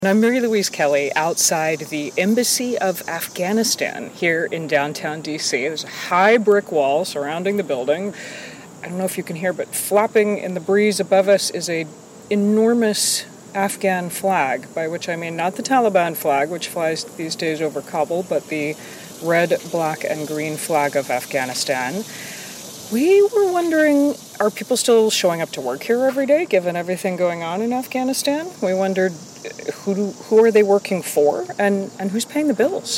I'm Mary-Louise Kelly outside the Embassy of Afghanistan here in downtown D.C. There's a high brick wall surrounding the building. I don't know if you can hear, but flapping in the breeze above us is an enormous Afghan flag, by which I mean not the Taliban flag, which flies these days over Kabul, but the red, black, and green flag of Afghanistan. We were wondering, are people still showing up to work here every day, given everything going on in Afghanistan? We wondered, who are they working for, and who's paying the bills?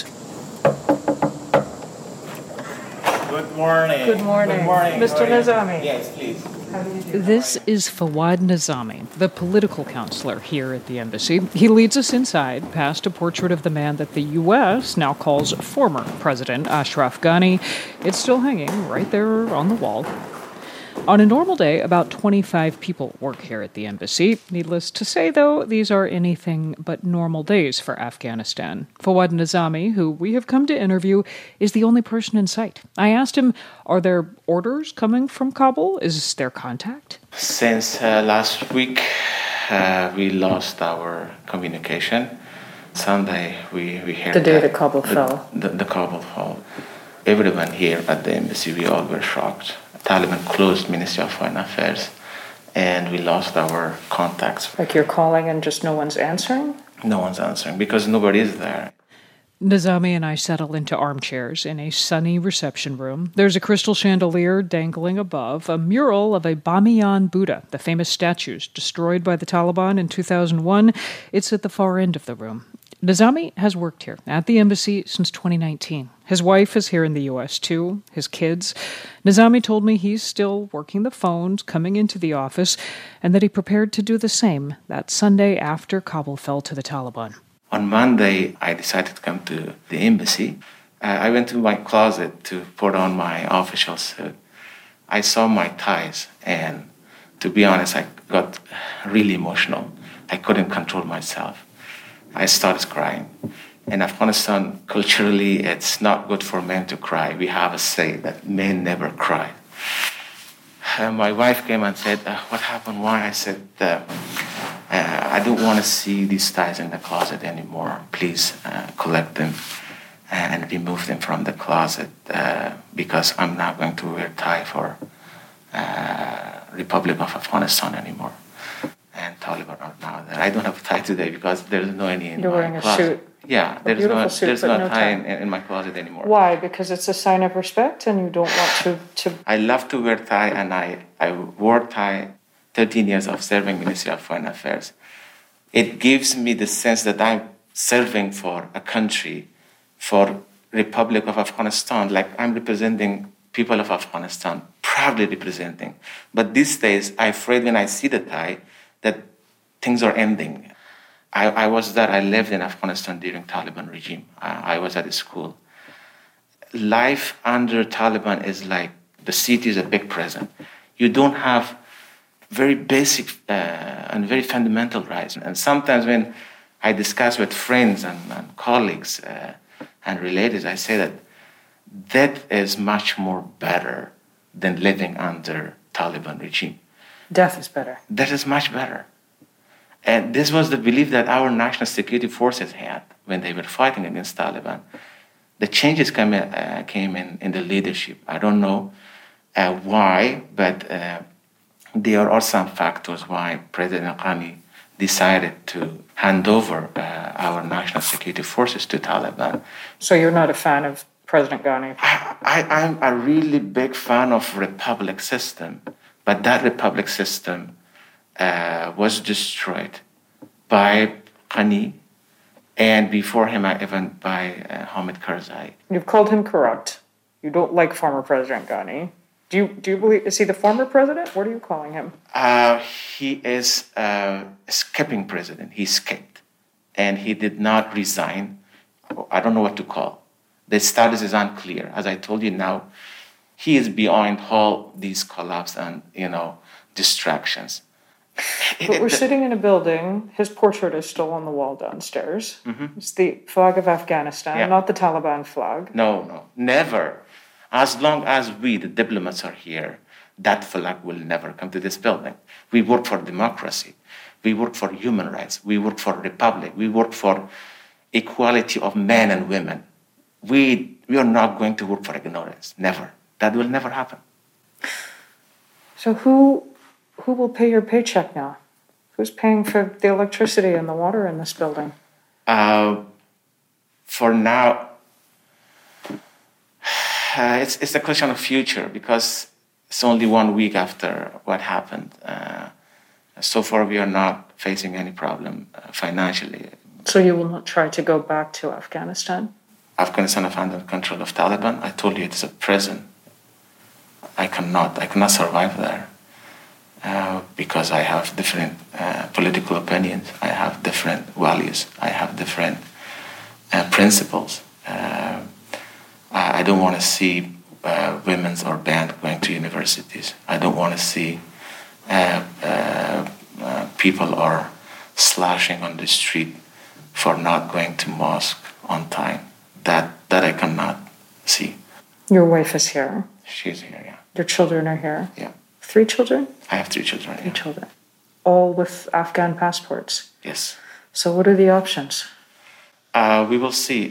Good morning. Good morning. Good morning. Mr. Nizami. Yes, please. This is Fawad Nizami, the political counselor here at the embassy. He leads us inside, past a portrait of the man that the U.S. now calls former President Ashraf Ghani. It's still hanging right there on the wall. On a normal day, about 25 people work here at the embassy. Needless to say, though, these are anything but normal days for Afghanistan. Fawad Nizami, who we have come to interview, is the only person in sight. I asked him, are there orders coming from Kabul? Is there contact? Since last week, we lost our communication. Sunday, we heard the day that Kabul fell. The Kabul fell. Everyone here at the embassy, we all were shocked. Taliban closed Ministry of Foreign Affairs, and we lost our contacts. Like you're calling and just no one's answering? No one's answering because nobody is there. Nizami and I settle into armchairs in a sunny reception room. There's a crystal chandelier dangling above, a mural of a Bamiyan Buddha, the famous statues destroyed by the Taliban in 2001. It's at the far end of the room. Nizami has worked here at the embassy since 2019. His wife is here in the U.S. too, his kids. Nizami told me he's still working the phones, coming into the office, and that he prepared to do the same that Sunday after Kabul fell to the Taliban. On Monday, I decided to come to the embassy. I went to my closet to put on my official suit. I saw my ties, and to be honest, I got really emotional. I couldn't control myself. I started crying. In Afghanistan, culturally, it's not good for men to cry. We have a say that men never cry. My wife came and said, what happened? Why? I said, I don't want to see these ties in the closet anymore. Please collect them and remove them from the closet because I'm not going to wear tie for Republic of Afghanistan anymore. And Taliban are now there. I don't have a tie today because there's no any in You're my wearing closet. A suit. Yeah, there's no tie in my closet anymore. Why? Because it's a sign of respect and you don't want to... I love to wear tie, and I wore tie 13 years of serving Ministry of Foreign Affairs. It gives me the sense that I'm serving for a country, for Republic of Afghanistan, like I'm representing people of Afghanistan, proudly representing. But these days, I'm afraid when I see the tie that things are ending. I was there. I lived in Afghanistan during Taliban regime. I was at a school. Life under Taliban is like the city is a big prison. You don't have very basic and very fundamental rights. And sometimes when I discuss with friends and colleagues and relatives, I say that death is much more better than living under Taliban regime. Death is better. That is much better. And this was the belief that our national security forces had when they were fighting against Taliban. The changes came in the leadership. I don't know why, but there are some factors why President Ghani decided to hand over our national security forces to Taliban. So you're not a fan of President Ghani? I'm a really big fan of republic system, but that republic system was destroyed by Ghani, and before him, even by Hamid Karzai. You've called him corrupt. You don't like former President Ghani. Do you believe, is he the former president? What are you calling him? He is a escaping president. He escaped, and he did not resign. I don't know what to call. The status is unclear. As I told you now, he is behind all these collapse and distractions. But we're sitting in a building. His portrait is still on the wall downstairs. Mm-hmm. It's the flag of Afghanistan, not the Taliban flag. No, never. As long as we, the diplomats, are here, that flag will never come to this building. We work for democracy. We work for human rights. We work for republic. We work for equality of men and women. We are not going to work for ignorance. Never. That will never happen. So who will pay your paycheck now? Who's paying for the electricity and the water in this building? For now, it's a question of future because it's only 1 week after what happened. So far, we are not facing any problem financially. So you will not try to go back to Afghanistan? Afghanistan is under control of Taliban. I told you it's a prison. I cannot survive there because I have different political opinions. I have different values. I have different principles. I don't want to see women's or band going to universities. I don't want to see people are slashing on the street for not going to mosque on time. That I cannot see. Your wife is here. She's here, yeah. Your children are here. Yeah. 3 children? I have 3 children. Three children. All with Afghan passports. Yes. So what are the options? We will see.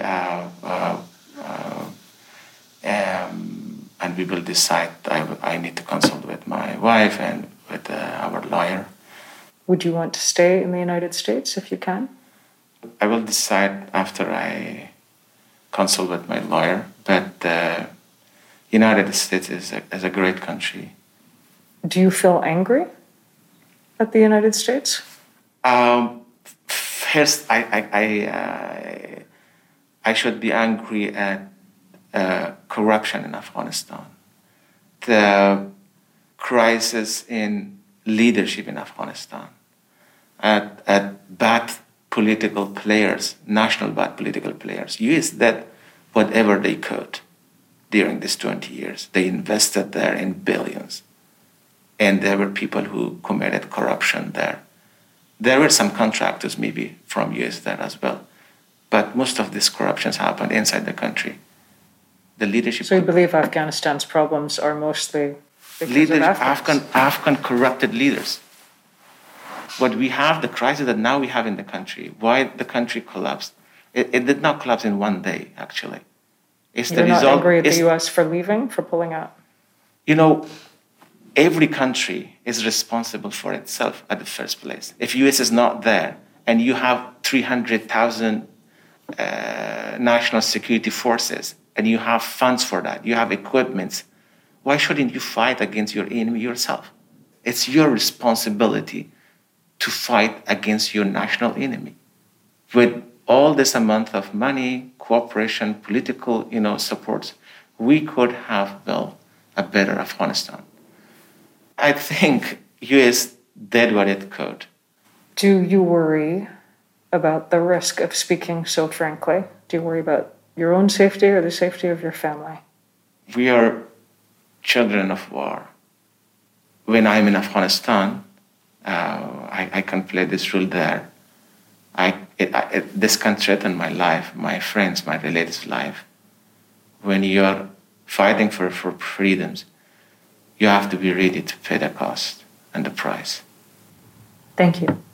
And we will decide. I need to consult with my wife and with our lawyer. Would you want to stay in the United States if you can? I will decide after I consult with my lawyer. But the United States is a great country. Do you feel angry at the United States? First, I should be angry at corruption in Afghanistan, the crisis in leadership in Afghanistan, at bad political players, national bad political players. US did whatever they could during these 20 years. They invested there in billions. And there were people who committed corruption there. There were some contractors maybe from US there as well. But most of these corruptions happened inside the country. The leadership. So you believe Afghanistan's problems are mostly because of Afghans? Afghan corrupted leaders. What we have, the crisis that now we have in the country, why the country collapsed, it did not collapse in one day, actually. You're not angry at the US for leaving, for pulling out? You know, every country is responsible for itself at the first place. If US is not there and you have 300,000 national security forces and you have funds for that, you have equipment, why shouldn't you fight against your enemy yourself? It's your responsibility to fight against your national enemy. With all this amount of money, cooperation, political, support, we could have built a better Afghanistan. I think US did what it could. Do you worry about the risk of speaking so frankly? Do you worry about your own safety or the safety of your family? We are children of war. When I'm in Afghanistan, I can play this role there. This can threaten my life, my friends, my relatives' life. When you're fighting for freedoms, you have to be ready to pay the cost and the price. Thank you.